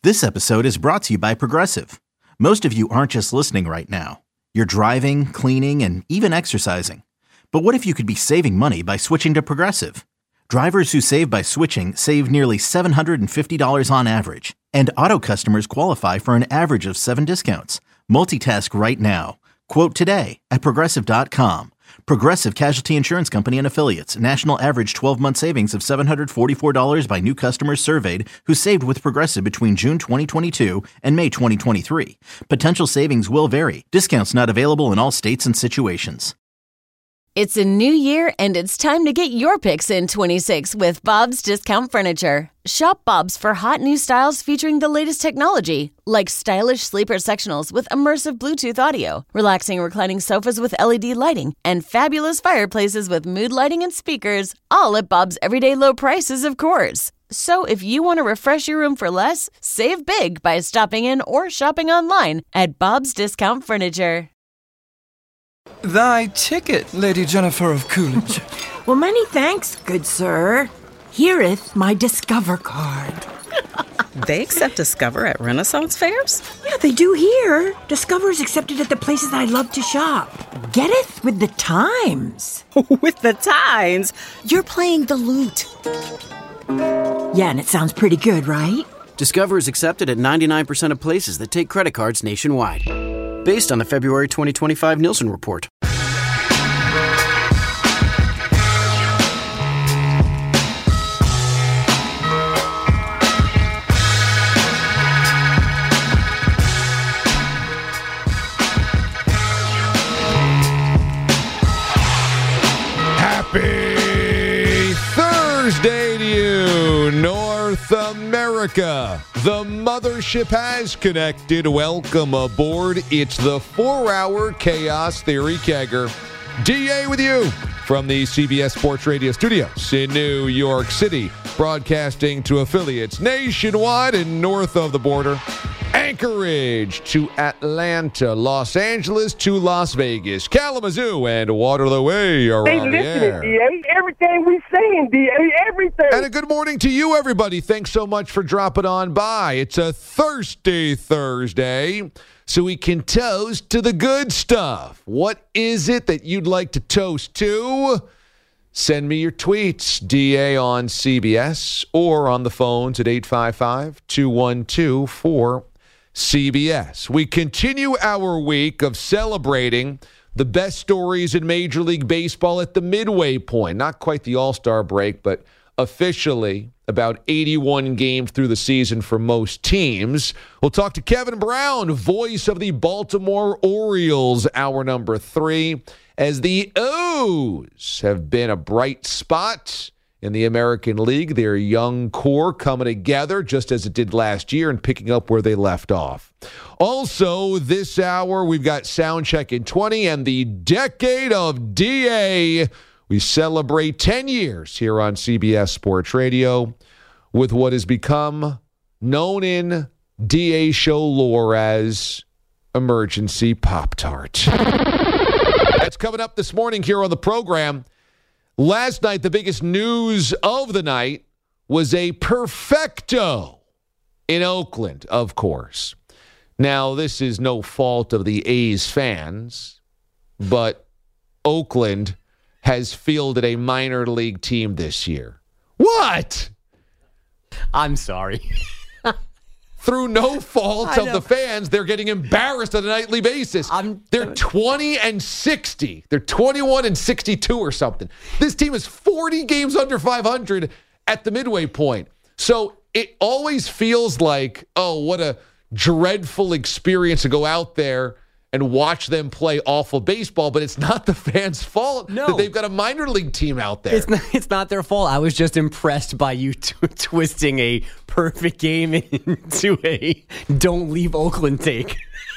This episode is brought to you by Progressive. Most of you aren't just listening right now. You're driving, cleaning, and even exercising. But what if you could be saving money by switching to Progressive? Drivers who save by switching save nearly $750 on average. And auto customers qualify for an average of 7 discounts. Multitask right now. Quote today at Progressive.com. Progressive Casualty Insurance Company and Affiliates. National average 12-month savings of $744 by new customers surveyed who saved with Progressive between June 2022 and May 2023. Potential savings will vary. Discounts not available in all states and situations. It's a new year, and it's time to get your picks in 26 with Bob's Discount Furniture. Shop Bob's for hot new styles featuring the latest technology, like stylish sleeper sectionals with immersive Bluetooth audio, relaxing reclining sofas with LED lighting, and fabulous fireplaces with mood lighting and speakers, all at Bob's everyday low prices, of course. So if you want to refresh your room for less, save big by stopping in or shopping online at Bob's Discount Furniture. Thy ticket, Lady Jennifer of Coolidge. Well, many thanks, good sir. Here'th my Discover card. They accept Discover at Renaissance fairs? Yeah, they do here. Discover's accepted at the places I love to shop. Getteth with the times. With the times? You're playing the lute. Yeah, and it sounds pretty good, right? Discover is accepted at 99% of places that take credit cards nationwide. Based on the February 2025 Nielsen report. Happy Thursday to you, North America. The mothership has connected. Welcome aboard. It's the 4-hour Chaos Theory Kegger. DA with you from the CBS Sports Radio studios in New York City, broadcasting to affiliates nationwide and north of the border. Anchorage to Atlanta, Los Angeles to Las Vegas, Kalamazoo and Waterloo Way are on the air. DA. Everything we saying, DA, everything. And a good morning to you, everybody. Thanks so much for dropping on by. It's a Thirsty Thursday, so we can toast to the good stuff. What is it that you'd like to toast to? Send me your tweets, DA on CBS, or on the phones at 855-212-4CBS. We continue our week of celebrating the best stories in Major League Baseball at the midway point. Not quite the All-Star break, but officially about 81 games through the season for most teams. We'll talk to Kevin Brown, voice of the Baltimore Orioles, hour number 3, as the O's have been a bright spot in the American League. Their young core coming together just as it did last year and picking up where they left off. Also, this hour, we've got Soundcheck in 20 and the Decade of DA. We celebrate 10 years here on CBS Sports Radio with what has become known in DA show lore as Emergency Pop-Tart. That's coming up this morning here on the program. Last night, the biggest news of the night was a perfecto in Oakland, of course. Now, this is no fault of the A's fans, but Oakland has fielded a minor league team this year. What? I'm sorry. Through no fault of the fans, they're getting embarrassed on a nightly basis. They're 20-60. They're 21-62 or something. This team is 40 games under 500 at the midway point. So it always feels like, oh, what a dreadful experience to go out there and watch them play awful baseball, but it's not the fans' fault that they've got a minor league team out there. It's not their fault. I was just impressed by you twisting a perfect game into a don't leave Oakland take.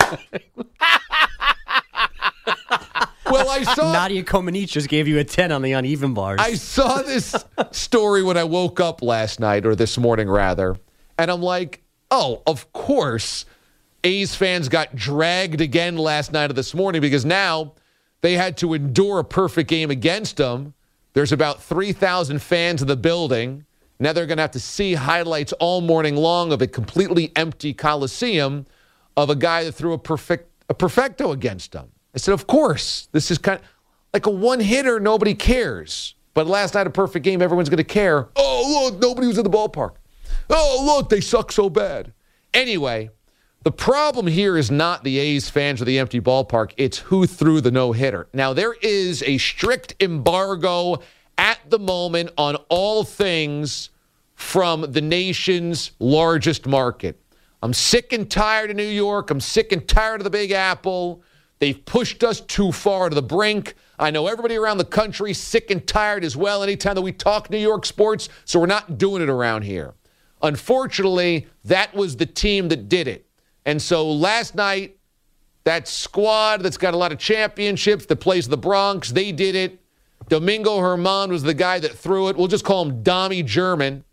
Well, I saw Nadia Comaneci just gave you a 10 on the uneven bars. I saw this story when I woke up last night, or this morning rather, and I'm like, oh, of course A's fans got dragged again last night or this morning because now they had to endure a perfect game against them. There's about 3,000 fans in the building, Now they're going to have to see highlights all morning long of a completely empty Coliseum of a guy that threw a perfecto against them. I said, of course. This is kind of like a one-hitter, nobody cares. But last night, a perfect game, everyone's going to care. Oh, look, nobody was in the ballpark. Oh, look, they suck so bad. Anyway, the problem here is not the A's fans or the empty ballpark. It's who threw the no-hitter. Now, there is a strict embargo at the moment on all things from the nation's largest market. I'm sick and tired of New York. I'm sick and tired of the Big Apple. They've pushed us too far to the brink. I know everybody around the country is sick and tired as well anytime that we talk New York sports, so we're not doing it around here. Unfortunately, that was the team that did it. And so last night, that squad that's got a lot of championships that plays the Bronx, they did it. Domingo Germán was the guy that threw it. We'll just call him Dommy German.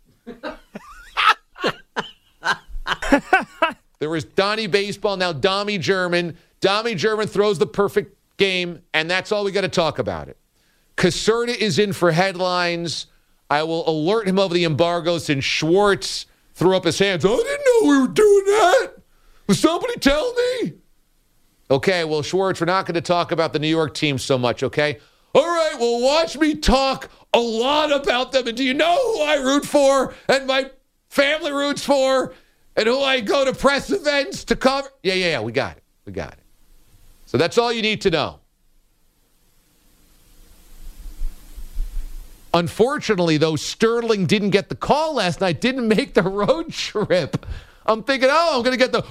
There was Donnie Baseball, now Dommy German. Dommy German throws the perfect game, and that's all we got to talk about it. Caserta is in for headlines. I will alert him of the embargo since Schwartz threw up his hands. Oh, I didn't know we were doing that. Was somebody tell me? Okay, well, Schwartz, we're not going to talk about the New York team so much, okay? All right, well, watch me talk a lot about them. And do you know who I root for and my family roots for and who I go to press events to cover? Yeah, we got it. We got it. So that's all you need to know. Unfortunately, though, Sterling didn't get the call last night, didn't make the road trip. I'm thinking, I'm going to get the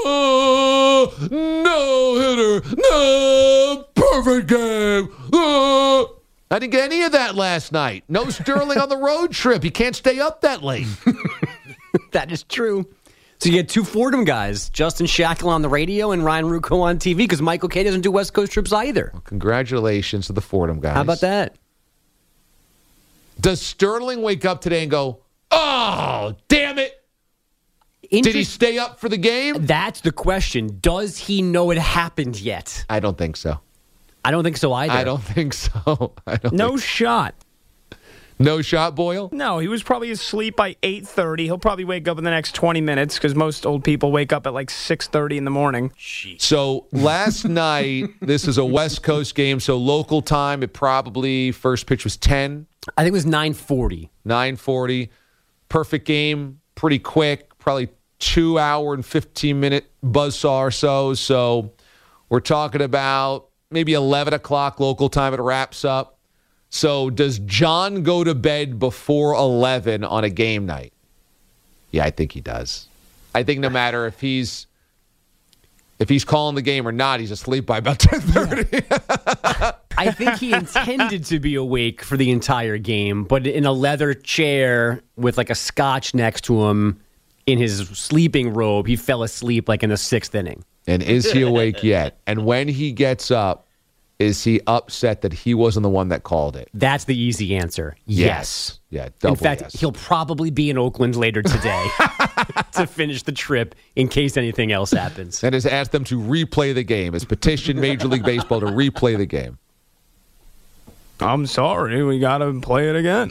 no-hitter, no, perfect game. I didn't get any of that last night. No Sterling on the road trip. He can't stay up that late. That is true. So you get two Fordham guys, Justin Shackle on the radio and Ryan Rucco on TV, because Michael Kay doesn't do West Coast trips either. Well, congratulations to the Fordham guys. How about that? Does Sterling wake up today and go, oh, damn it? Did he stay up for the game? That's the question. Does he know it happened yet? I don't think so. I don't think so either. I don't think so. No shot. No shot, Boyle? No, he was probably asleep by 8:30. He'll probably wake up in the next 20 minutes because most old people wake up at like 6:30 in the morning. Jeez. So last night, this is a West Coast game, so local time, it probably, first pitch was 10. I think it was 9:40. 9:40. Perfect game, pretty quick, probably 2 hour and 15-minute buzzsaw or so. So we're talking about maybe 11 o'clock local time, it wraps up. So does John go to bed before 11 on a game night? Yeah, I think he does. I think no matter if he's calling the game or not, he's asleep by about 10:30. I think he intended to be awake for the entire game, but in a leather chair with like a scotch next to him in his sleeping robe, he fell asleep like in the 6th inning. And is he awake yet? And when he gets up, is he upset that he wasn't the one that called it? That's the easy answer. Yes. Yeah, double In fact, yes. He'll probably be in Oakland later today to finish the trip in case anything else happens. And has asked them to replay the game. Has petitioned Major League Baseball to replay the game. I'm sorry, we got to play it again.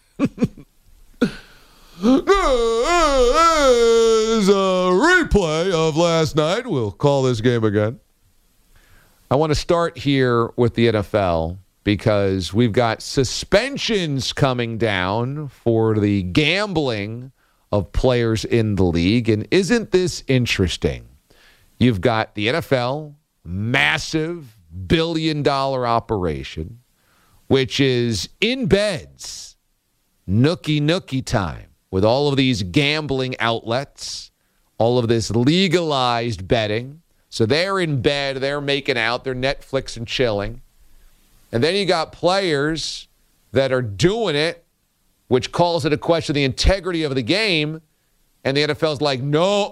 There's a replay of last night. We'll call this game again. I want to start here with the NFL because we've got suspensions coming down for the gambling of players in the league. And isn't this interesting? You've got the NFL, massive billion-dollar operation, which is in beds, nookie time, with all of these gambling outlets, all of this legalized betting. So they're in bed, they're making out, they're Netflix and chilling. And then you got players that are doing it, which calls it a question of the integrity of the game. And the NFL's like, no.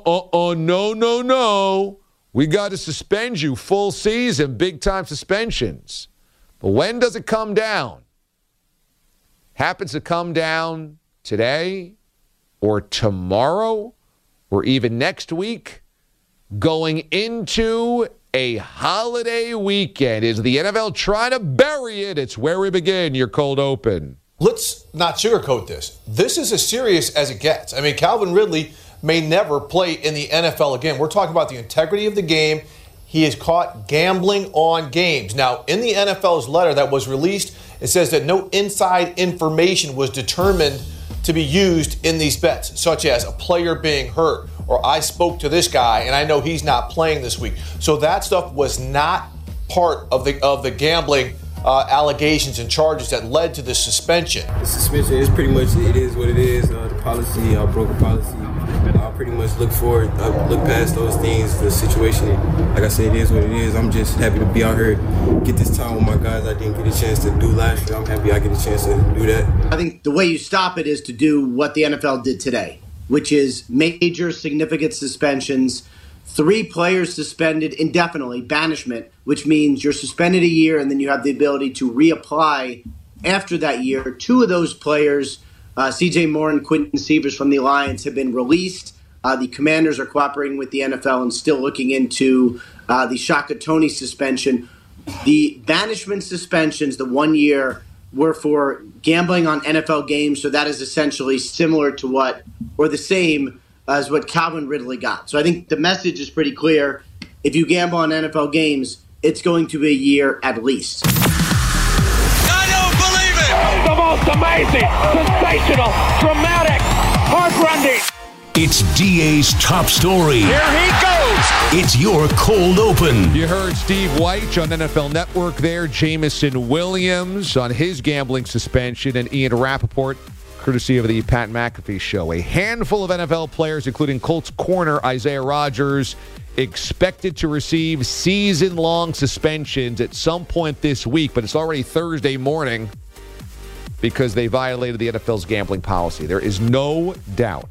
We got to suspend you full season, big-time suspensions. But when does it come down? Happens to come down today or tomorrow or even next week? Going into a holiday weekend. Is the NFL trying to bury it? It's where we begin your cold open. let's not sugarcoat this. This is as serious as it gets. I mean, Calvin Ridley may never play in the NFL again. We're talking about the integrity of the game. He is caught gambling on games. Now, in the NFL's letter that was released, it says that no inside information was determined to be used in these bets, such as a player being hurt or I spoke to this guy and I know he's not playing this week. So that stuff was not part of the gambling allegations and charges that led to the suspension. The suspension is pretty much, it is what it is. The policy, broker policy. I pretty much look past those things, the situation. Like I said, it is what it is. I'm just happy to be out here, get this time with my guys I didn't get a chance to do last year. I'm happy I get a chance to do that. I think the way you stop it is to do what the NFL did today, which is major significant suspensions, 3 players suspended indefinitely, banishment, which means you're suspended a year and then you have the ability to reapply after that year. 2 of those players, C.J. Moore and Quinton Severs from the Lions, have been released. The Commanders are cooperating with the NFL and still looking into the Shaka Toney suspension. The banishment suspensions, the 1 year, were for gambling on NFL games, so that is essentially similar to what, or the same as what Calvin Ridley got. So I think the message is pretty clear. If you gamble on NFL games, it's going to be a year at least. The most amazing, sensational, dramatic, heart-rending. It's DA's top story. Here he goes. It's your cold open. You heard Steve Wyche on NFL Network there, Jameson Williams on his gambling suspension, and Ian Rappaport, courtesy of the Pat McAfee Show. A handful of NFL players, including Colts corner Isaiah Rodgers, expected to receive season-long suspensions at some point this week, but it's already Thursday morning because they violated the NFL's gambling policy. There is no doubt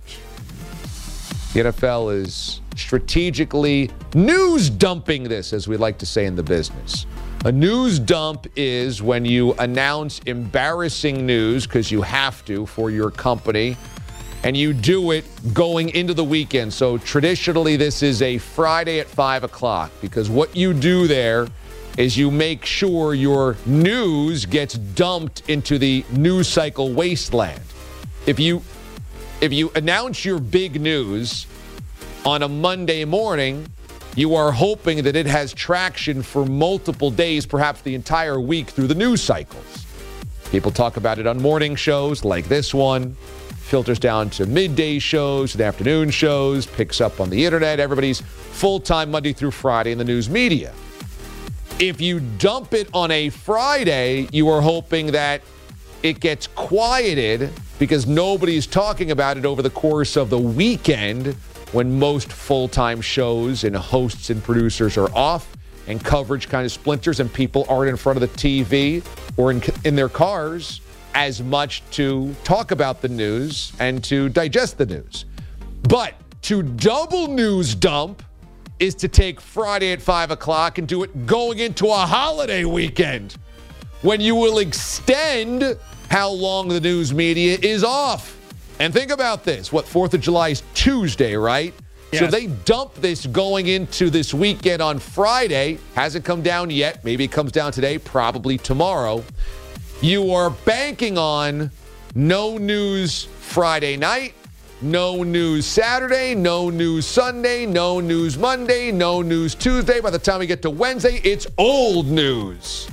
the NFL is strategically news dumping this, as we like to say in the business. A news dump is when you announce embarrassing news because you have to for your company, and you do it going into the weekend. So traditionally, this is a Friday at 5 o'clock because what you do there is you make sure your news gets dumped into the news cycle wasteland. If you announce your big news on a Monday morning, you are hoping that it has traction for multiple days, perhaps the entire week through the news cycles. People talk about it on morning shows like this one, filters down to midday shows and afternoon shows, picks up on the internet. Everybody's full-time Monday through Friday in the news media. If you dump it on a Friday, you are hoping that it gets quieted because nobody's talking about it over the course of the weekend when most full-time shows and hosts and producers are off and coverage kind of splinters and people aren't in front of the TV or in their cars as much to talk about the news and to digest the news. But to double news dump is to take Friday at 5 o'clock and do it going into a holiday weekend when you will extend how long the news media is off. And think about this. 4th of July is Tuesday, right? Yes. So they dump this going into this weekend on Friday. Hasn't come down yet. Maybe it comes down today, probably tomorrow. You are banking on no news Friday night, no news Saturday, no news Sunday, no news Monday, no news Tuesday. By the time we get to Wednesday, it's old news.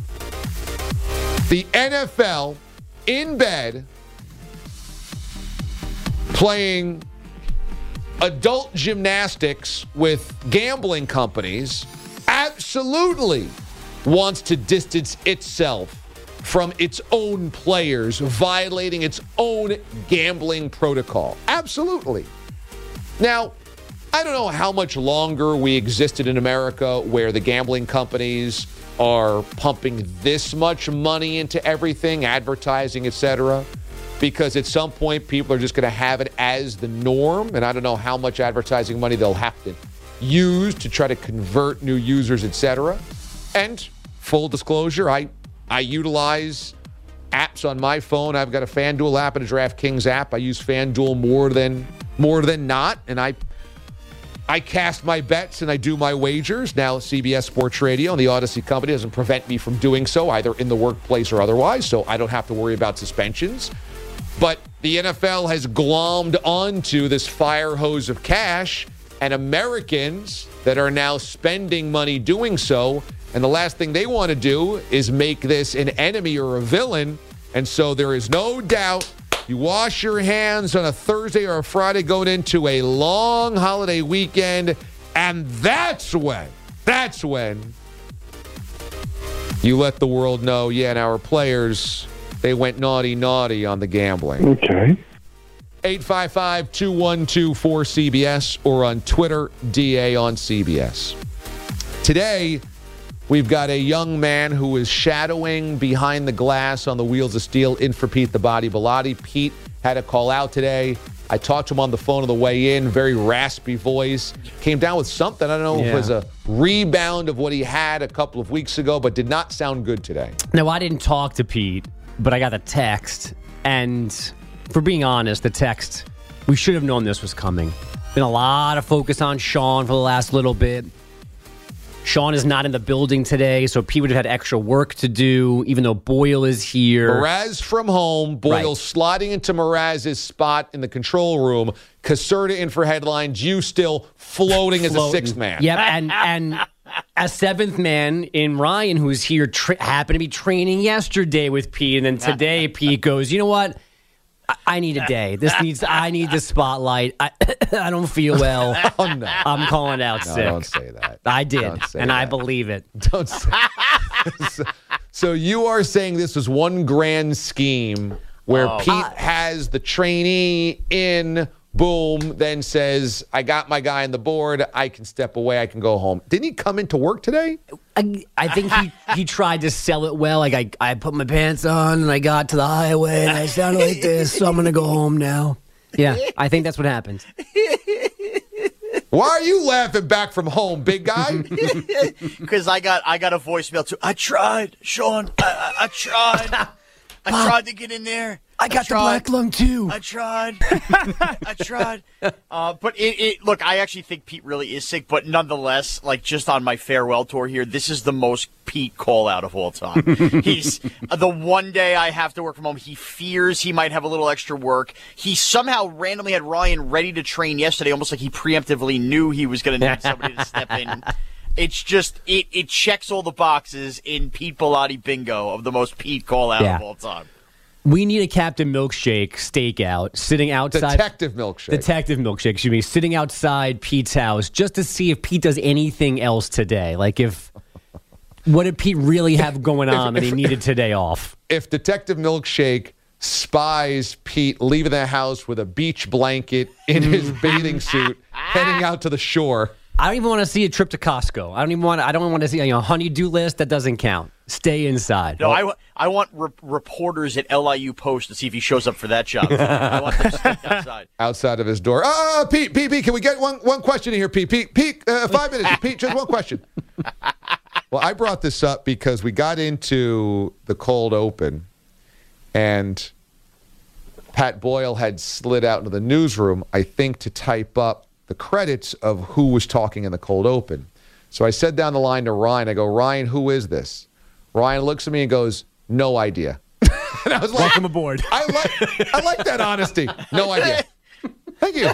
The NFL in bed playing adult gymnastics with gambling companies absolutely wants to distance itself from its own players, violating its own gambling protocol. Absolutely. Now, I don't know how much longer we existed in America where the gambling companies are pumping this much money into everything, advertising, etc., because at some point people are just going to have it as the norm, and I don't know how much advertising money they'll have to use to try to convert new users, etc. And full disclosure, I utilize apps on my phone. I've got a FanDuel app and a DraftKings app. I use FanDuel more than not, and I I cast my bets and I do my wagers. Now, CBS Sports Radio and the Odyssey Company doesn't prevent me from doing so, either in the workplace or otherwise, so I don't have to worry about suspensions. But the NFL has glommed onto this fire hose of cash, and Americans that are now spending money doing so, and the last thing they want to do is make this an enemy or a villain. And so there is no doubt you wash your hands on a Thursday or a Friday going into a long holiday weekend, and that's when you let the world know, yeah, and our players, they went naughty on the gambling. Okay. 855-212-4CBS or on Twitter, DA on CBS. Today, we've got a young man who is shadowing behind the glass on the Wheels of Steel in for Pete the Body Bilotti. Pete had to call out today. I talked to him on the phone on the way in, very raspy voice. Came down with something. I don't know if it was a rebound of what he had a couple of weeks ago, but did not sound good today. Now, I didn't talk to Pete, but I got a text. And for being honest, the text, we should have known this was coming. Been a lot of focus on Sean for the last little bit. Sean is not in the building today, so Pete would have had extra work to do, even though Boyle is here. Mraz from home, Boyle sliding into Mraz's spot in the control room, Caserta in for headlines, you still floating as a sixth man. Yep, and a seventh man in Ryan, who's here, happened to be training yesterday with Pete, and then today Pete goes, you know what? I need a day. I need the spotlight. I don't feel well. Oh, no. I'm calling out sick. Don't say that. I did, and I believe it. Don't say So you are saying this was one grand scheme where Pete has the trainee in, boom, then says, I got my guy on the board. I can step away. I can go home. Didn't he come into work today? I think he tried to sell it well. Like, I put my pants on, and I got to the highway, and I sounded like this, so I'm going to go home now. Yeah, I think that's what happened. Why are you laughing back from home, big guy? Because I got a voicemail, too. I tried, Sean. I tried. I tried to get in there. I got the black lung, too. I tried. I tried. But look, I actually think Pete really is sick, but nonetheless, like, just on my farewell tour here, this is the most Pete call-out of all time. He's the one day I have to work from home, he fears he might have a little extra work. He somehow randomly had Ryan ready to train yesterday, almost like he preemptively knew he was going to need somebody to step in. It's just, it checks all the boxes in Pete Bilotti bingo of the most Pete call-out of all time. We need a Captain Milkshake stakeout sitting outside. Detective Milkshake, excuse me, sitting outside Pete's house just to see if Pete does anything else today. Like, what did Pete really have going on that he needed today off? If Detective Milkshake spies Pete leaving the house with a beach blanket in his bathing suit, heading out to the shore. I don't even want to see a trip to Costco. I don't want to see a honey-do list. That doesn't count. Stay inside. No, I want reporters at LIU Post to see if he shows up for that job. I want them to step outside of his door. Pete, can we get one question in here, Pete? Pete, 5 minutes. Pete, just one question. Well, I brought this up because we got into the cold open, and Pat Boyle had slid out into the newsroom, I think, to type up the credits of who was talking in the cold open. So I said down the line to Ryan, I go, Ryan, who is this? Ryan looks at me and goes, no idea. And I was like, welcome aboard. I like that honesty. No idea. Thank you.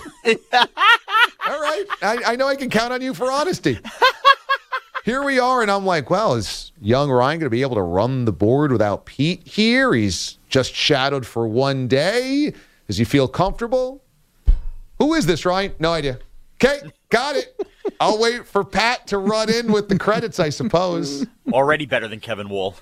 All right. I know I can count on you for honesty. Here we are, and I'm like, well, is young Ryan going to be able to run the board without Pete here? He's just shadowed for one day. Does he feel comfortable? Who is this, Ryan? No idea. Okay, got it. I'll wait for Pat to run in with the credits, I suppose. Already better than Kevin Wall.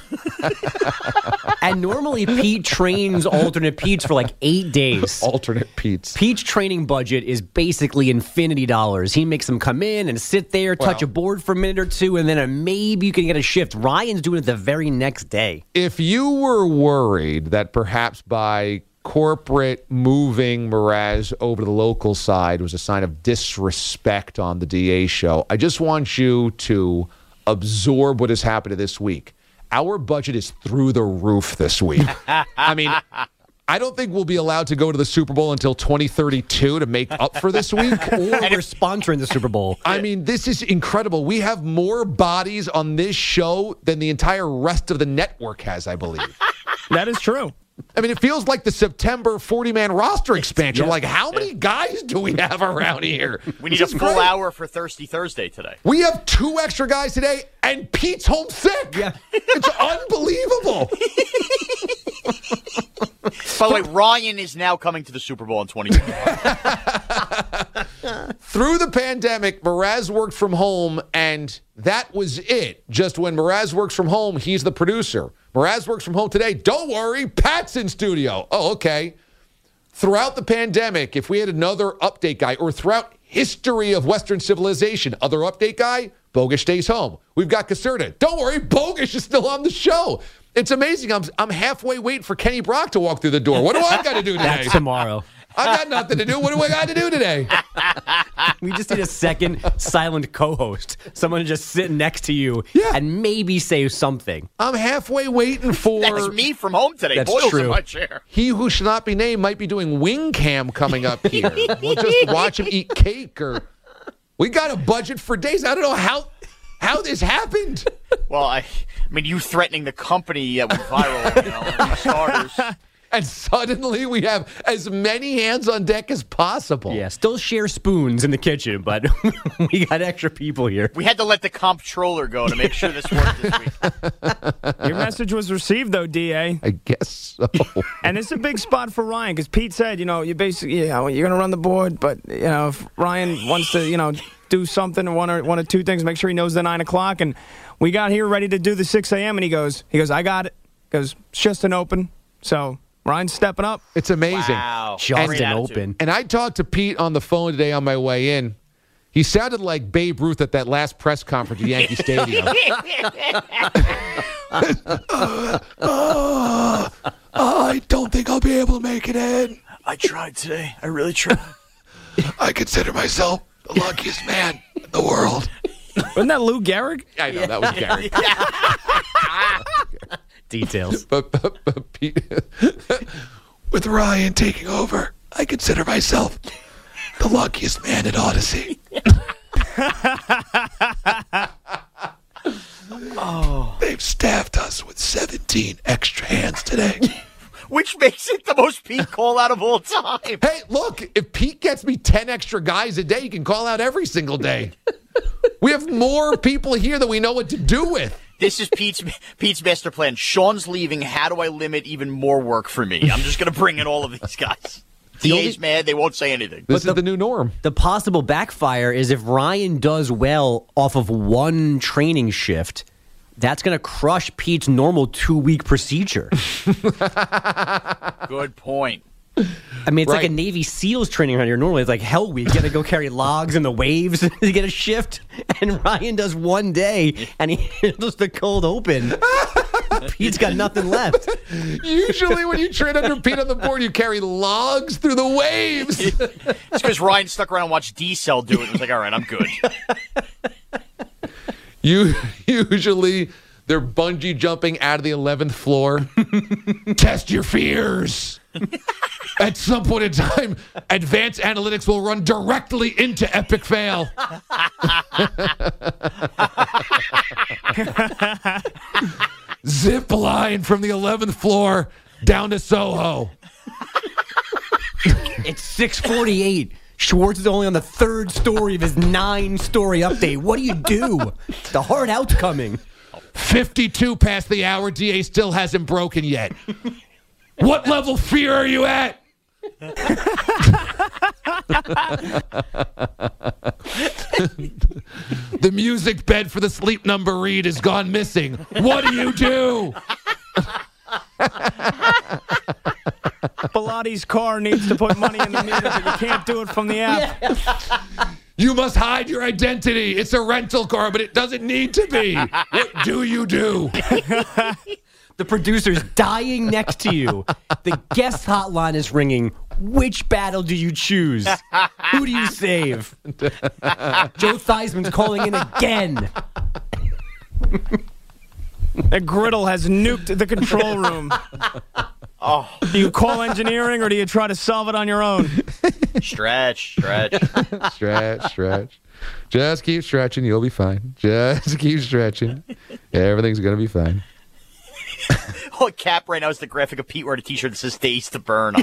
And normally Pete trains alternate Petes for like 8 days. Alternate Petes. Pete's training budget is basically infinity dollars. He makes them come in and sit there, touch a board for a minute or two, and then maybe you can get a shift. Ryan's doing it the very next day. If you were worried that perhaps by corporate moving Mraz over to the local side was a sign of disrespect on the DA show, I just want you to absorb what has happened this week. Our budget is through the roof this week. I mean, I don't think we'll be allowed to go to the Super Bowl until 2032 to make up for this week. Or we're sponsoring the Super Bowl. I mean, this is incredible. We have more bodies on this show than the entire rest of the network has, I believe. That is true. I mean, it feels like the September 40-man roster expansion. Like, how many guys do we have around here? We need a full hour for Thirsty Thursday today. We have 2 extra guys today, and Pete's home sick. Yeah. It's unbelievable. By the way, Ryan is now coming to the Super Bowl in 2021. Through the pandemic, Mraz worked from home, and that was it. Just when Mraz works from home, he's the producer. Mraz works from home today. Don't worry, Pat's in studio. Oh, okay. Throughout the pandemic, if we had another update guy, or throughout history of Western civilization, other update guy, Bogusch stays home. We've got Caserta. Don't worry, Bogusch is still on the show. It's amazing. I'm halfway waiting for Kenny Brock to walk through the door. What do I got to do today? That's tomorrow. I got nothing to do. What do I got to do today? We just need a second silent co-host. Someone to just sit next to you and maybe say something. I'm halfway waiting for... That's me from home today. That's Boyle's true. in my chair. He who should not be named might be doing wing cam coming up here. We'll just watch him eat cake. Or we got a budget for days. I don't know how this happened. Well, I mean, you threatening the company went viral, for starters. And suddenly we have as many hands on deck as possible. Yeah, still share spoons in the kitchen, but we got extra people here. We had to let the comptroller go to make sure this worked this week. Your message was received, though, DA. I guess so. And it's a big spot for Ryan, because Pete said, you basically, you're going to run the board, but, if Ryan wants to, do something, one or two things, make sure he knows the 9 o'clock. And we got here ready to do the 6 a.m., and he goes, I got it. He goes, it's just an open. So Ryan's stepping up. It's amazing. Wow. Just an open. And I talked to Pete on the phone today on my way in. He sounded like Babe Ruth at that last press conference at Yankee Stadium. I don't think I'll be able to make it in. I tried today. I really tried. I consider myself the luckiest man in the world. Wasn't that Lou Gehrig? I know, that was Gary. Details. But Pete, with Ryan taking over, I consider myself the luckiest man in Odyssey. They've staffed us with 17 extra hands today. Which makes it the most Pete call out of all time. Hey, look, if Pete gets me 10 extra guys a day, he can call out every single day. We have more people here that we know what to do with. This is Pete's master plan. Sean's leaving. How do I limit even more work for me? I'm just going to bring in all of these guys. DA's mad. They won't say anything. This is the new norm. The possible backfire is if Ryan does well off of one training shift, that's going to crush Pete's normal 2-week procedure. Good point. I mean, it's like a Navy SEALs training around here. Normally, it's like Hell Week. You got to go carry logs in the waves to get a shift. And Ryan does one day, and he handles the cold open. Pete's got nothing left. Usually when you train under Pete on the board, you carry logs through the waves. It's because Ryan stuck around and watched D-Cell do it. It was like, all right, I'm good. Usually they're bungee jumping out of the 11th floor. Test your fears. At some point in time, advanced analytics will run directly into epic fail. Zip line from the 11th floor down to Soho. It's 6:48. Schwartz is only on the 3rd story of his 9-story update. What do you do? The hard out's coming. 52 past the hour. DA still hasn't broken yet. What level fear are you at? The music bed for the sleep number read has gone missing. What do you do? Pilates car needs to put money in the meter, but you can't do it from the app. Yeah. You must hide your identity. It's a rental car, but it doesn't need to be. What do you do? The producer's dying next to you. The guest hotline is ringing. Which battle do you choose? Who do you save? Joe Theismann's calling in again. That griddle has nuked the control room. Do you call engineering or do you try to solve it on your own? Stretch. Stretch. Just keep stretching. You'll be fine. Just keep stretching. Everything's going to be fine. Oh, Cap right now is the graphic of Pete wearing a T-shirt that says "Days to Burn" on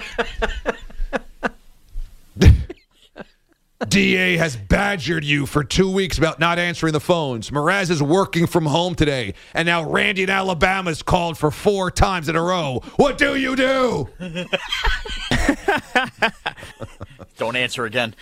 it. DA has badgered you for 2 weeks about not answering the phones. Mraz is working from home today, and now Randy in Alabama's called for 4 times in a row. What do you do? Don't answer again.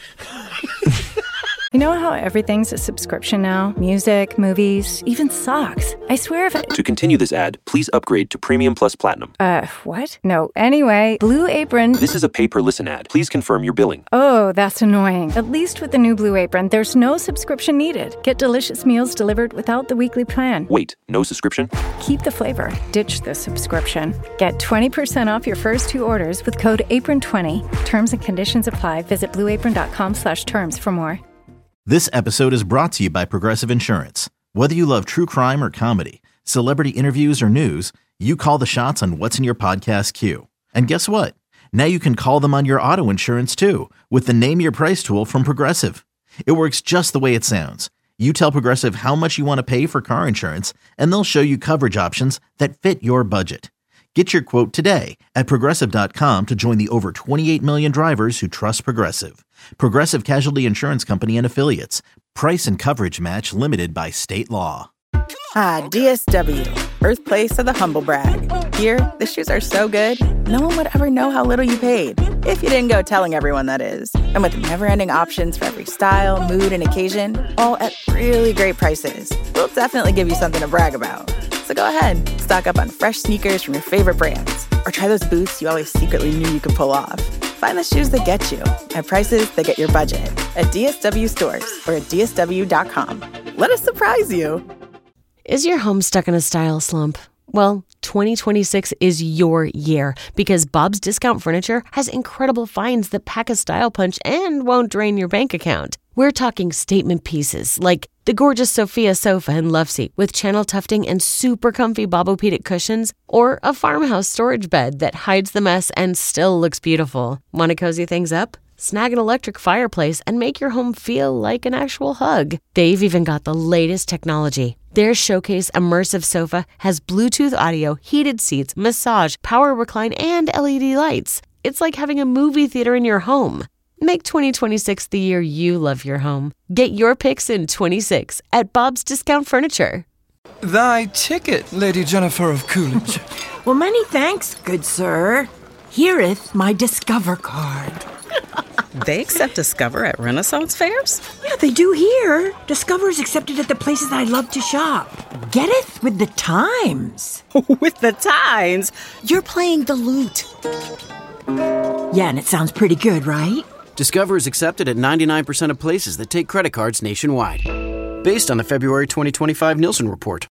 You know how everything's a subscription now? Music, movies, even socks. I swear if To continue this ad, please upgrade to Premium Plus Platinum. What? No. Anyway, Blue Apron... This is a pay-per-listen ad. Please confirm your billing. Oh, that's annoying. At least with the new Blue Apron, there's no subscription needed. Get delicious meals delivered without the weekly plan. Wait, no subscription? Keep the flavor. Ditch the subscription. Get 20% off your first 2 orders with code APRON20. Terms and conditions apply. Visit blueapron.com/terms for more. This episode is brought to you by Progressive Insurance. Whether you love true crime or comedy, celebrity interviews or news, you call the shots on what's in your podcast queue. And guess what? Now you can call them on your auto insurance too with the Name Your Price tool from Progressive. It works just the way it sounds. You tell Progressive how much you want to pay for car insurance, and they'll show you coverage options that fit your budget. Get your quote today at Progressive.com to join the over 28 million drivers who trust Progressive. Progressive Casualty Insurance Company and Affiliates. Price and coverage match limited by state law. Ah, DSW, birthplace of the humble brag. Here, the shoes are so good, no one would ever know how little you paid. If you didn't go telling everyone, that is. And with never-ending options for every style, mood, and occasion, all at really great prices, we'll definitely give you something to brag about. So go ahead, stock up on fresh sneakers from your favorite brands, or try those boots you always secretly knew you could pull off. Find the shoes that get you at prices that get your budget at DSW stores or at DSW.com. Let us surprise you. Is your home stuck in a style slump? Well, 2026 is your year because Bob's Discount Furniture has incredible finds that pack a style punch and won't drain your bank account. We're talking statement pieces like the gorgeous Sophia sofa and love seat with channel tufting and super comfy Bobopedic cushions, or a farmhouse storage bed that hides the mess and still looks beautiful. Want to cozy things up? Snag an electric fireplace and make your home feel like an actual hug. They've even got the latest technology. Their Showcase Immersive Sofa has Bluetooth audio, heated seats, massage, power recline, and LED lights. It's like having a movie theater in your home. Make 2026 the year you love your home. Get your picks in 26 at Bob's Discount Furniture. Thy ticket, Lady Jennifer of Coolidge. Well, many thanks, good sir. Here'th my Discover card. They accept Discover at Renaissance fairs? Yeah, they do here. Discover is accepted at the places I love to shop. Getteth with the times. With the times? You're playing the lute. Yeah, and it sounds pretty good, right? Discover is accepted at 99% of places that take credit cards nationwide. Based on the February 2025 Nielsen report.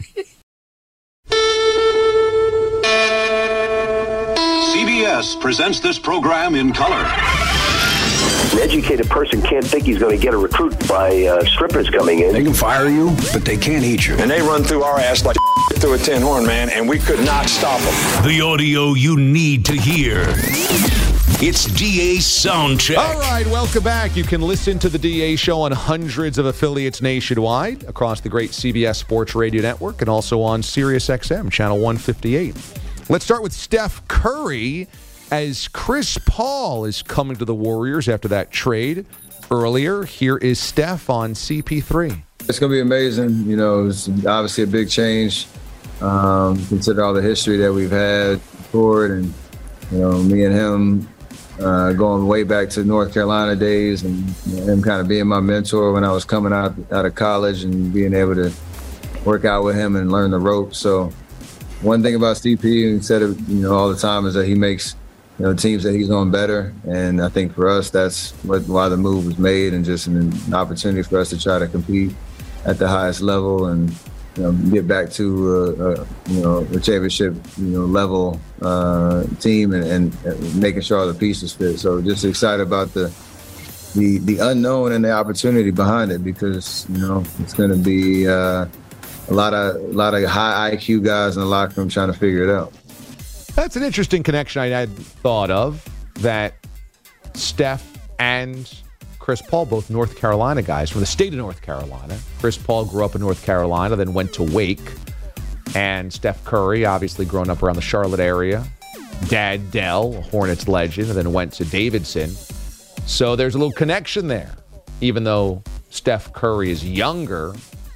CBS presents this program in color. An educated person can't think he's going to get a recruit by strippers coming in. They can fire you, but they can't eat you. And they run through our ass like through a tin horn, man, and we could not stop them. The audio you need to hear. It's DA's Soundcheck. All right, welcome back. You can listen to the DA Show on hundreds of affiliates nationwide across the great CBS Sports Radio Network and also on SiriusXM, channel 158. Let's start with Steph Curry, as Chris Paul is coming to the Warriors after that trade earlier. Here is Steph on CP3. It's going to be amazing. You know, it's obviously a big change. Consider all the history that we've had forward, and, you know, me and him going way back to North Carolina days, and him kind of being my mentor when I was coming out of college and being able to work out with him and learn the ropes. So one thing about CP, and said it, you know, all the time, is that he makes, you know, teams that he's on better. And I think for us, that's why the move was made, and just an opportunity for us to try to compete at the highest level and, you know, get back to you know, a championship, you know, level team and making sure all the pieces fit. So just excited about the unknown and the opportunity behind it, because, you know, it's going to be a lot of high IQ guys in the locker room trying to figure it out. That's an interesting connection I hadn't thought of, that Steph and Chris Paul, both North Carolina guys from the state of North Carolina. Chris Paul grew up in North Carolina, then went to Wake. And Steph Curry, obviously grown up around the Charlotte area. Dad Dell, a Hornets legend, and then went to Davidson. So there's a little connection there. Even though Steph Curry is younger,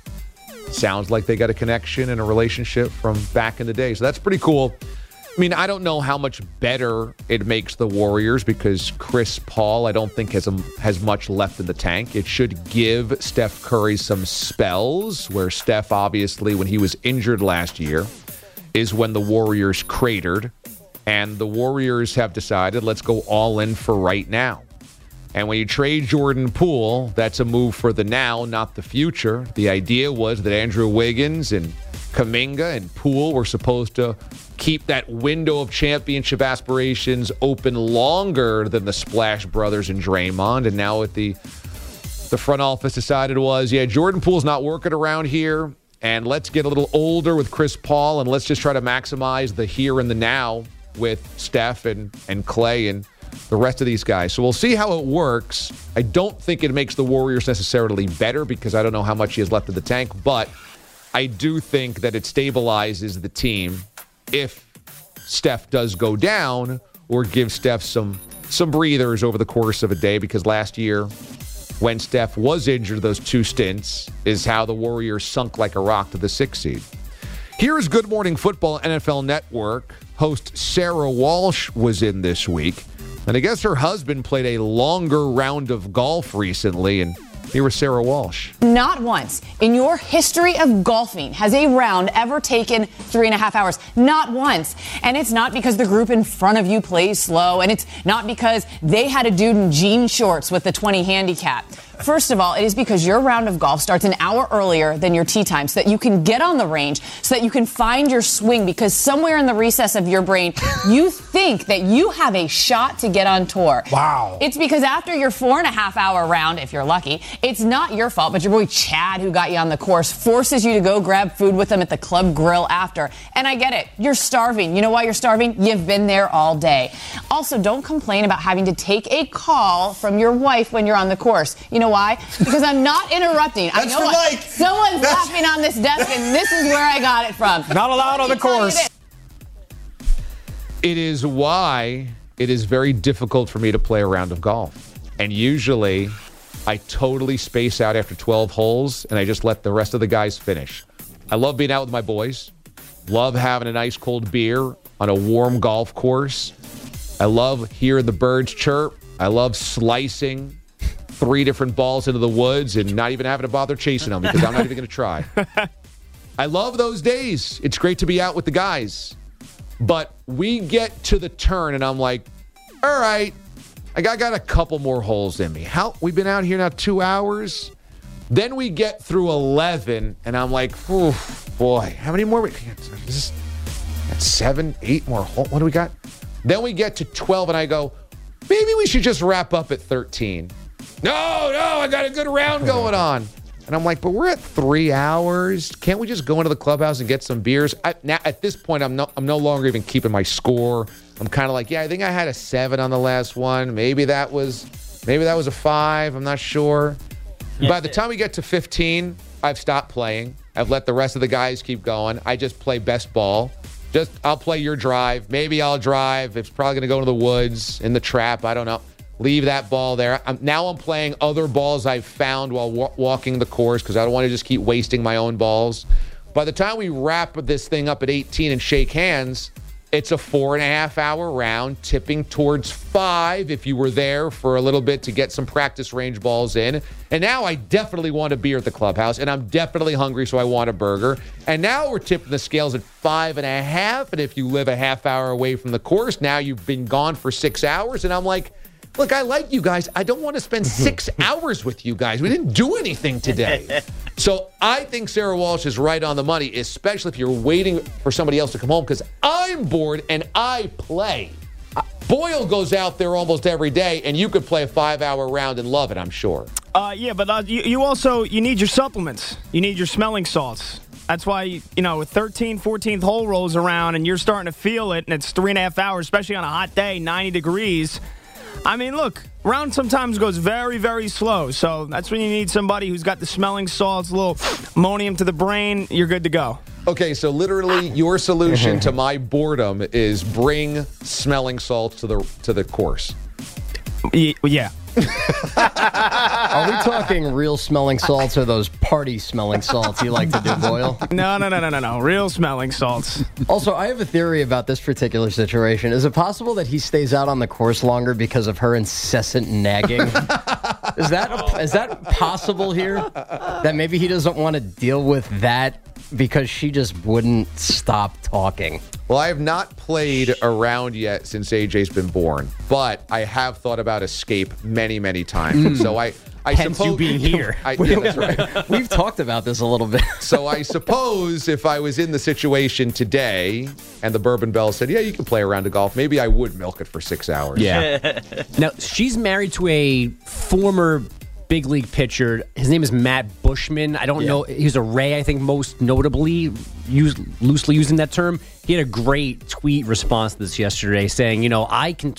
sounds like they got a connection and a relationship from back in the day. So that's pretty cool. I mean, I don't know how much better it makes the Warriors because Chris Paul, I don't think has much left in the tank. It should give Steph Curry some spells where Steph, obviously, when he was injured last year, is when the Warriors cratered. And the Warriors have decided, let's go all in for right now. And when you trade Jordan Poole, that's a move for the now, not the future. The idea was that Andrew Wiggins and Kuminga and Poole were supposed to keep that window of championship aspirations open longer than the Splash Brothers and Draymond. And now what the front office decided was, Jordan Poole's not working around here, and let's get a little older with Chris Paul, and let's just try to maximize the here and the now with Steph and Clay and the rest of these guys. So we'll see how it works. I don't think it makes the Warriors necessarily better because I don't know how much he has left in the tank, but I do think that it stabilizes the team if Steph does go down, or give Steph some breathers over the course of a day, because last year when Steph was injured, those 2 stints is how the Warriors sunk like a rock to the 6th seed. Here's Good Morning Football NFL Network. Host Sarah Walsh was in this week, and I guess her husband played a longer round of golf recently, and here was Sarah Walsh. Not once in your history of golfing has a round ever taken 3.5 hours. Not once. And it's not because the group in front of you plays slow, and it's not because they had a dude in jean shorts with the 20 handicap. First of all, it is because your round of golf starts an hour earlier than your tee time so that you can get on the range, so that you can find your swing, because somewhere in the recess of your brain, you think that you have a shot to get on tour. Wow. It's because after your 4.5 hour round, if you're lucky, it's not your fault, but your boy Chad, who got you on the course, forces you to go grab food with him at the club grill after. And I get it. You're starving. You know why you're starving? You've been there all day. Also, don't complain about having to take a call from your wife when you're on the course. You know why? Because I'm not interrupting. I know someone's laughing on this desk, and this is where I got it from. Not allowed on the course. It is why it is very difficult for me to play a round of golf. And usually I totally space out after 12 holes, and I just let the rest of the guys finish. I love being out with my boys. Love having a nice cold beer on a warm golf course. I love hearing the birds chirp. I love slicing 3 different balls into the woods and not even having to bother chasing them because I'm not even going to try. I love those days. It's great to be out with the guys. But we get to the turn, and I'm like, all right, I got a couple more holes in me. We've been out here now 2 hours. Then we get through 11, and I'm like, oh, boy, how many more? This is 7, 8 more holes. What do we got? Then we get to 12, and I go, maybe we should just wrap up at 13. No, I got a good round going on. And I'm like, but we're at 3 hours. Can't we just go into the clubhouse and get some beers? Now, at this point, I'm no longer even keeping my score. I'm kind of like, I think I had a 7 on the last one. Maybe that was a 5. I'm not sure. Yeah. By the time we get to 15, I've stopped playing. I've let the rest of the guys keep going. I just play best ball. I'll play your drive. Maybe I'll drive. It's probably going to go into the woods, in the trap. I don't know. Leave that ball there. Now I'm playing other balls I've found while walking the course because I don't want to just keep wasting my own balls. By the time we wrap this thing up at 18 and shake hands, it's a 4.5 hour round, tipping towards 5 if you were there for a little bit to get some practice range balls in. And now I definitely want a beer at the clubhouse, and I'm definitely hungry, so I want a burger. And now we're tipping the scales at 5.5, and if you live a half hour away from the course, now you've been gone for 6 hours, and I'm like, look, I like you guys. I don't want to spend 6 hours with you guys. We didn't do anything today. So I think Sarah Walsh is right on the money, especially if you're waiting for somebody else to come home, because I'm bored and I play. Boyle goes out there almost every day, and you could play a 5-hour round and love it, I'm sure. Yeah, but you need your supplements. You need your smelling salts. That's why, you know, with 13th, 14th hole rolls around and you're starting to feel it, and it's 3.5 hours, especially on a hot day, 90 degrees. I mean, look, round sometimes goes very, very slow. So that's when you need somebody who's got the smelling salts, a little ammonium to the brain. You're good to go. Okay, so literally your solution to my boredom is bring smelling salts to the course. Yeah. Are we talking real smelling salts or those party smelling salts you like to do, Boyle? No. Real smelling salts. Also, I have a theory about this particular situation. Is it possible that he stays out on the course longer because of her incessant nagging? Is that possible here? That maybe he doesn't want to deal with that because she just wouldn't stop talking? Well, I have not played around yet since AJ's been born, but I have thought about escape many, many times. So I Hence suppose you being here. Yeah, that's right. We've talked about this a little bit. So I suppose if I was in the situation today and the Bourbon Bell said, yeah, you can play a round of golf, maybe I would milk it for 6 hours. Yeah. Now, she's married to a former big league pitcher. His name is Matt Bushman. I don't know. He's a Ray, I think, most notably, loosely using that term. He had a great tweet response to this yesterday saying, you know, I can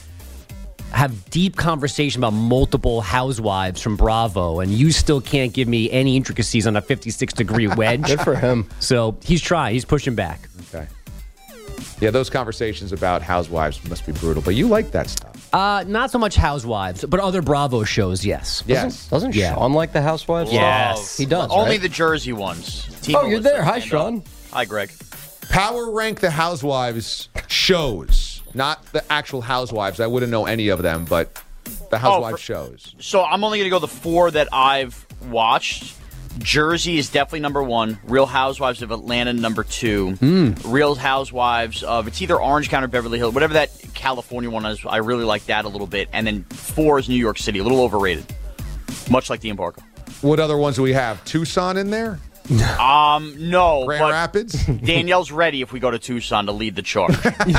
have deep conversation about multiple housewives from Bravo, and you still can't give me any intricacies on a 56-degree wedge. Good for him. So he's trying. He's pushing back. Okay. Yeah, those conversations about housewives must be brutal, but you like that stuff. Not so much housewives, but other Bravo shows, yes. Yes. Doesn't Sean like the housewives? Yes. He does, Only right? the Jersey ones. Oh, you're there. Hi, Sean. Hi, Greg. Power rank the housewives shows, not the actual housewives. I wouldn't know any of them, but the housewives shows. So I'm only going to go the 4 that I've watched. Jersey is definitely number 1. Real Housewives of Atlanta, number 2. Real Housewives of, it's either Orange County or Beverly Hills, whatever that California one is. I really like that a little bit. And then 4 is New York City, a little overrated, much like the Embargo. What other ones do we have? Tucson in there? No. Grand Rapids? Danielle's ready if we go to Tucson to lead the charge.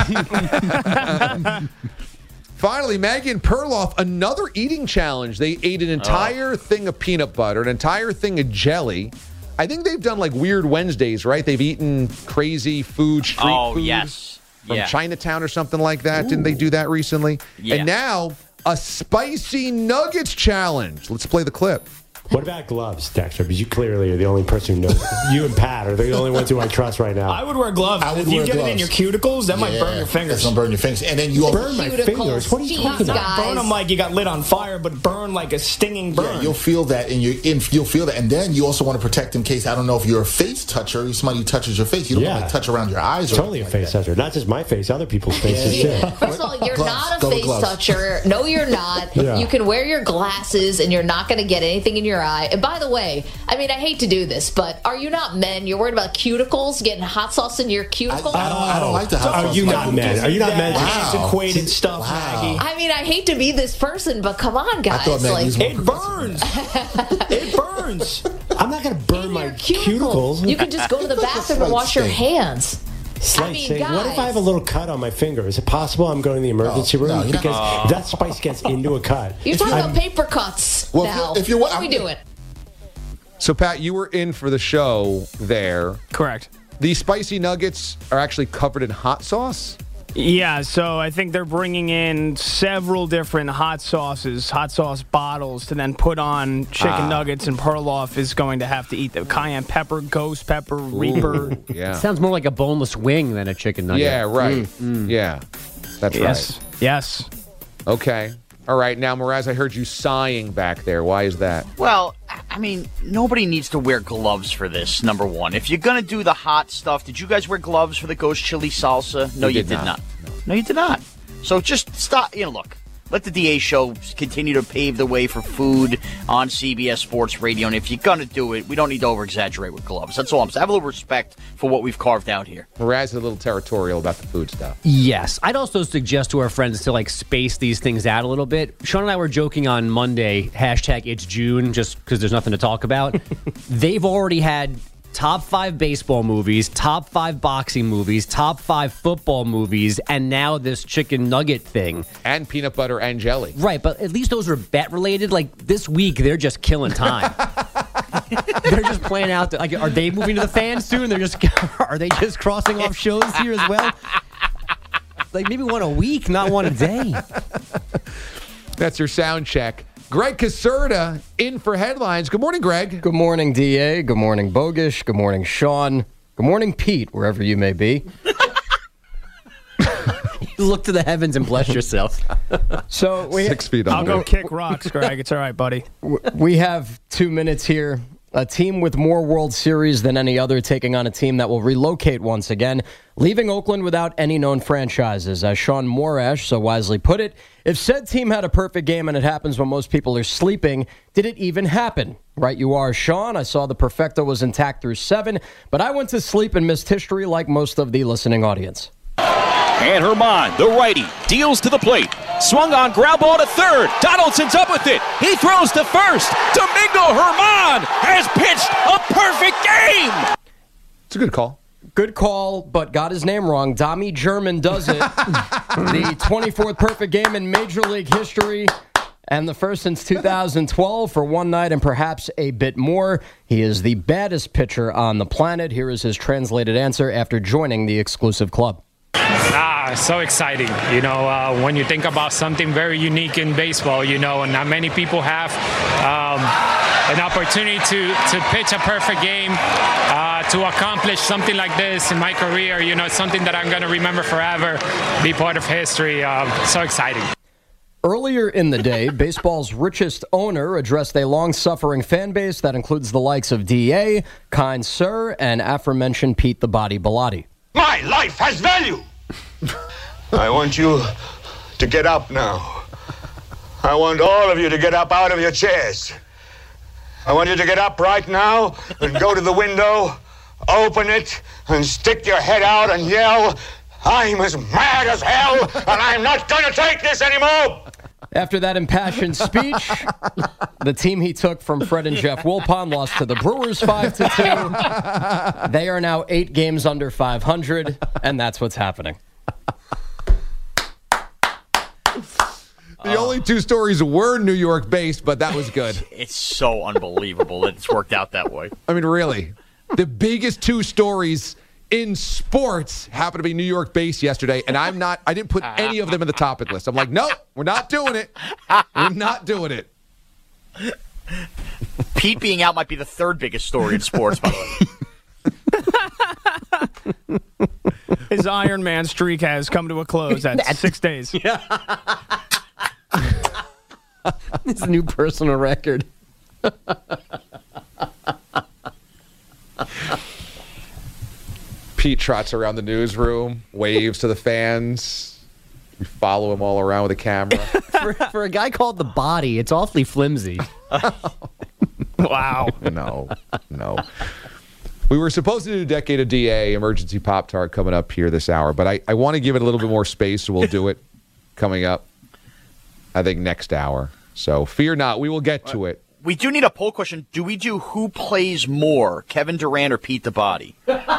Finally, Maggie and Perloff, another eating challenge. They ate an entire thing of peanut butter, an entire thing of jelly. I think they've done like Weird Wednesdays, right? They've eaten crazy food, street food from Chinatown or something like that. Ooh. Didn't they do that recently? Yeah. And now, a spicy nuggets challenge. Let's play the clip. What about gloves, Dexter? Because you clearly are the only person who knows. You and Pat are the only ones who I trust right now. I would wear gloves. If you get it in your cuticles, that might burn your fingers. That's going to burn your fingers. And then you burn my fingers. What are you talking about? Burn them like you got lit on fire, but burn like a stinging burn. Yeah, you'll feel that, and you'll feel that. And then you also want to protect in case, I don't know if you're a face toucher, or somebody who touches your face. You don't want to touch around your eyes. Totally a face toucher. Not just my face, other people's faces too. First of all, you're not a face toucher. No, you're not. You can wear your glasses, and you're not going to get anything in your eye. And by the way, I mean, I hate to do this, but are you not men? You're worried about cuticles, getting hot sauce in your cuticles? I don't like the hot sauce. Are you not men? Are you not men? Antiquated stuff, Maggie. I mean, I hate to be this person, but come on, guys. It burns. It burns. I'm not going to burn my cuticles. You can just go to the bathroom and wash your hands. What if I have a little cut on my finger? Is it possible I'm going to the emergency room? Because if that spice gets into a cut. You're talking about paper cuts now. What are we doing? So, Pat, you were in for the show there. Correct. These spicy nuggets are actually covered in hot sauce? Yeah, so I think they're bringing in several different hot sauce bottles to then put on chicken nuggets, and Perloff is going to have to eat the cayenne pepper, ghost pepper, Reaper. Yeah. Sounds more like a boneless wing than a chicken nugget. Yeah, right. Yeah, that's right. Yes. Okay. All right. Now, Mraz, I heard you sighing back there. Why is that? Well, I mean, nobody needs to wear gloves for this, number one. If you're going to do the hot stuff, did you guys wear gloves for the ghost chili salsa? No, you did not. No, you did not. So just stop. Look, let the DA show continue to pave the way for food on CBS Sports Radio. And if you're going to do it, we don't need to over-exaggerate with gloves. That's all I'm saying. Have a little respect for what we've carved out here. Mraz is a little territorial about the food stuff. Yes. I'd also suggest to our friends to, space these things out a little bit. Sean and I were joking on Monday, #It'sJune, just because there's nothing to talk about. They've already had top 5 baseball movies, top 5 boxing movies, top 5 football movies, and now this chicken nugget thing. And peanut butter and jelly. Right, but at least those are bet-related. This week, they're just killing time. They're just playing out. Like, are they moving to the fans soon? Are they just crossing off shows here as well? Like maybe one a week, not one a day. That's your sound check. Greg Caserta in for headlines. Good morning, Greg. Good morning, DA. Good morning, Bogish. Good morning, Sean. Good morning, Pete, wherever you may be. Look to the heavens and bless yourself. So 6 feet under. I'll go kick rocks, Greg. It's all right, buddy. We have 2 minutes here. A team with more World Series than any other taking on a team that will relocate once again, leaving Oakland without any known franchises. As Sean Morash so wisely put it, if said team had a perfect game and it happens when most people are sleeping, did it even happen? Right you are, Sean. I saw the perfecto was intact through 7, but I went to sleep and missed history like most of the listening audience. And Herman, the righty, deals to the plate. Swung on, ground ball to third. Donaldson's up with it. He throws to first. Domingo Herman has pitched a perfect game. It's a good call. Good call, but got his name wrong. Tommy German does it. The 24th perfect game in Major League history. And the first since 2012 for one night and perhaps a bit more. He is the baddest pitcher on the planet. Here is his translated answer after joining the exclusive club. So exciting. When you think about something very unique in baseball, and not many people have an opportunity to pitch a perfect game, to accomplish something like this in my career, it's something that I'm going to remember forever, be part of history. So exciting. Earlier in the day, baseball's richest owner addressed a long-suffering fan base that includes the likes of D.A., Kind Sir, and aforementioned Pete the Body Bellotti. My life has value. I want you to get up now. I want all of you to get up out of your chairs. I want you to get up right now and go to the window, open it, and stick your head out and yell, I'm as mad as hell, and I'm not going to take this anymore. After that impassioned speech, the team he took from Fred and Jeff Wilpon lost to the Brewers 5-2. They are now 8 games under 500, and that's what's happening. The only 2 stories were New York-based, but that was good. It's so unbelievable that it's worked out that way. I mean, really. The biggest 2 stories in sports happened to be New York-based yesterday, and I didn't put any of them in the topic list. I'm like, no, we're not doing it. We're not doing it. Pete being out might be the 3rd biggest story in sports, by the way. His Iron Man streak has come to a close at 6 days. It's a new personal record. Pete trots around the newsroom, waves to the fans. We follow him all around with a camera. For a guy called the Body, it's awfully flimsy. Wow. No. We were supposed to do Decade of DA, Emergency Pop-Tart, coming up here this hour, but I want to give it a little bit more space, so we'll do it coming up, I think, next hour. So fear not, we will get to it. We do need a poll question. Do we do who plays more, Kevin Durant or Pete the Body?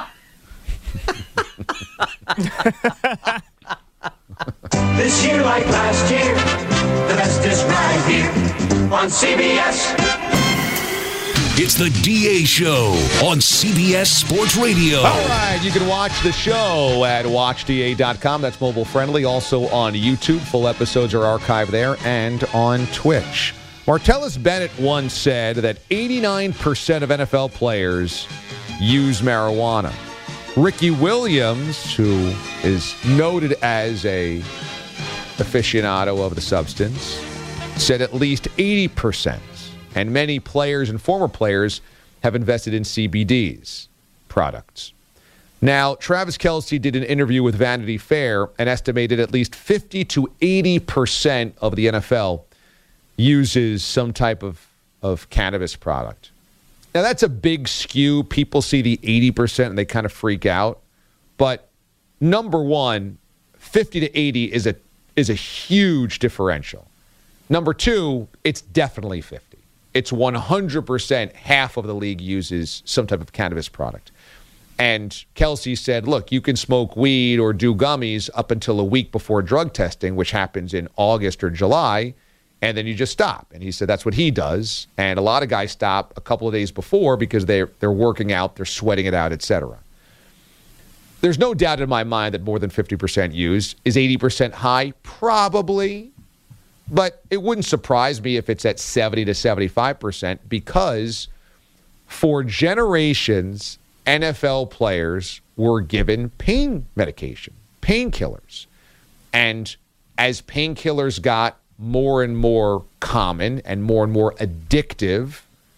This year, like last year, the best is right here on CBS. It's the DA Show on CBS Sports Radio. All right, you can watch the show at watchda.com. That's mobile friendly. Also on YouTube. Full episodes are archived there and on Twitch. Martellus Bennett once said that 89% of NFL players use marijuana. Ricky Williams, who is noted as a aficionado of the substance, said at least 80%. And many players and former players have invested in CBDs products. Now, Travis Kelce did an interview with Vanity Fair and estimated at least 50 to 80% of the NFL uses some type of cannabis product. Now, that's a big skew. People see the 80% and they kind of freak out. But number one, 50 to 80 is a huge differential. Number two, it's definitely 50. It's 100% half of the league uses some type of cannabis product. And Kelce said, look, you can smoke weed or do gummies up until a week before drug testing, which happens in August or July. and then you just stop. And he said that's what he does. And a lot of guys stop a couple of days before because they're working out, they're sweating it out, etc. There's no doubt in my mind that more than 50% used. Is 80% high? Probably. But it wouldn't surprise me if it's at 70 to 75% because for generations, NFL players were given pain medication, painkillers. And as painkillers got more and more common and more addictive,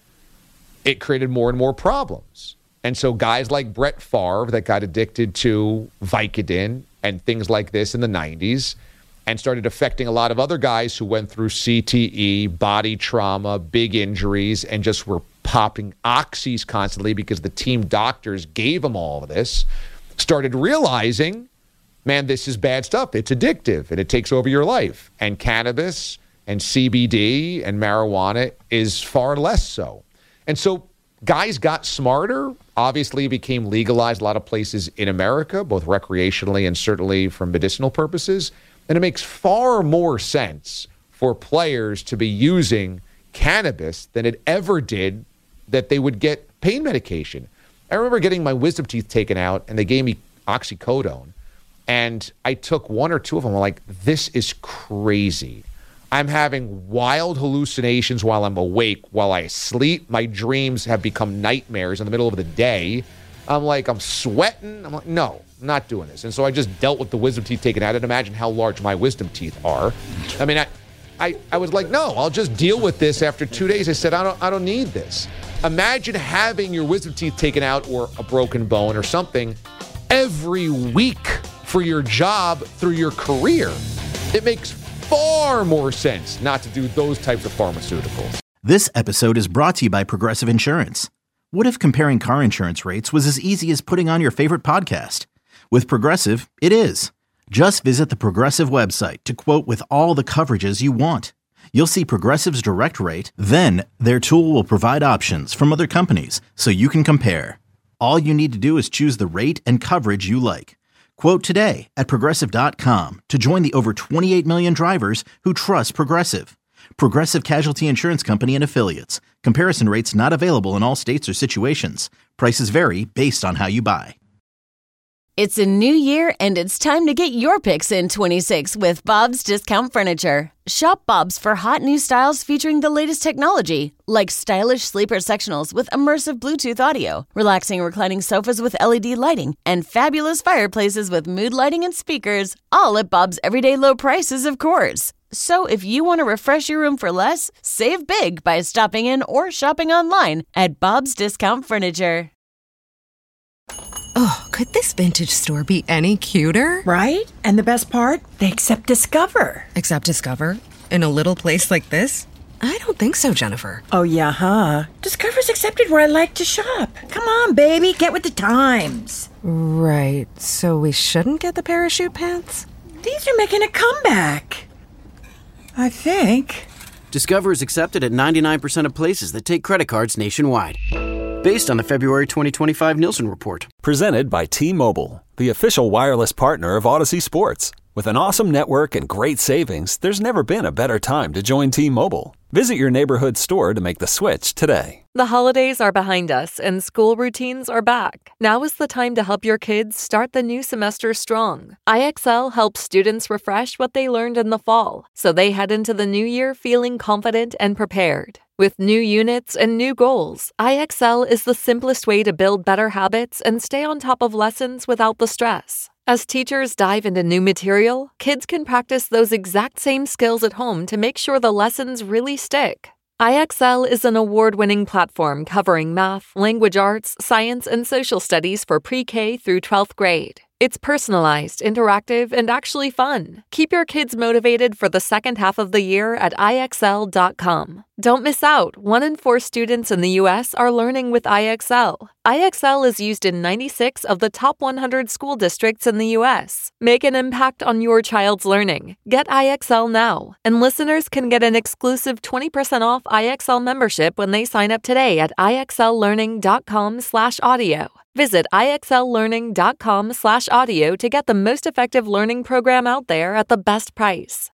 it created more and more problems. And so guys like Brett Favre that got addicted to Vicodin and things like this in the 90s and started affecting a lot of other guys who went through CTE, body trauma, big injuries, and just were popping oxys constantly because the team doctors gave them all of this, started realizing, man, this is bad stuff. It's addictive, and it takes over your life. And cannabis and CBD and marijuana is far less so. And so guys got smarter. Obviously, it became legalized a lot of places in America, both recreationally and certainly for medicinal purposes. And it makes far more sense for players to be using cannabis than it ever did that they would get pain medication. I remember getting my wisdom teeth taken out, and they gave me oxycodone. And I took one or two of them. I'm like, this is crazy. I'm having wild hallucinations while I'm awake, while I sleep. My dreams have become nightmares in the middle of the day. I'm like, I'm sweating. I'm like, no, I'm not doing this. And so I just dealt with the wisdom teeth taken out and imagine how large my wisdom teeth are. I mean, I was like, no, I'll just deal with this after 2 days. I said, I don't need this. Imagine having your wisdom teeth taken out or a broken bone or something every week for your job through your career. It makes far more sense not to do those types of pharmaceuticals. This episode is brought to you by Progressive Insurance. What if comparing car insurance rates was as easy as putting on your favorite podcast? With Progressive, it is. Just visit the Progressive website to quote with all the coverages you want. You'll see Progressive's direct rate, then their tool will provide options from other companies so you can compare. All you need to do is choose the rate and coverage you like. Quote today at Progressive.com to join the over 28 million drivers who trust Progressive. Progressive Casualty Insurance Company and Affiliates. Comparison rates not available in all states or situations. Prices vary based on how you buy. It's a new year, and it's time to get your picks in 26 with Bob's Discount Furniture. Shop Bob's for hot new styles featuring the latest technology, like stylish sleeper sectionals with immersive Bluetooth audio, relaxing reclining sofas with LED lighting, and fabulous fireplaces with mood lighting and speakers, all at Bob's everyday low prices, of course. So if you want to refresh your room for less, save big by stopping in or shopping online at Bob's Discount Furniture. Oh, could this vintage store be any cuter? Right? And the best part? They accept Discover. Accept Discover? In a little place like this? I don't think so, Jennifer. Oh, yeah, huh? Discover's accepted where I like to shop. Come on, baby, get with the times. Right, so we shouldn't get the parachute pants? These are making a comeback. I think. Discover is accepted at 99% of places that take credit cards nationwide. Based on the February 2025 Nielsen report. Presented by T-Mobile, the official wireless partner of Odyssey Sports. With an awesome network and great savings, there's never been a better time to join T-Mobile. Visit your neighborhood store to make the switch today. The holidays are behind us and school routines are back. Now is the time to help your kids start the new semester strong. IXL helps students refresh what they learned in the fall, so they head into the new year feeling confident and prepared. With new units and new goals, IXL is the simplest way to build better habits and stay on top of lessons without the stress. As teachers dive into new material, kids can practice those exact same skills at home to make sure the lessons really stick. IXL is an award-winning platform covering math, language arts, science, and social studies for pre-K through 12th grade. It's personalized, interactive, and actually fun. Keep your kids motivated for the second half of the year at IXL.com. Don't miss out. 1 in 4 students in the U.S. are learning with IXL. IXL is used in 96 of the top 100 school districts in the U.S. Make an impact on your child's learning. Get IXL now. And listeners can get an exclusive 20% off IXL membership when they sign up today at IXLlearning.com/audio. Visit IXLlearning.com/audio to get the most effective learning program out there at the best price.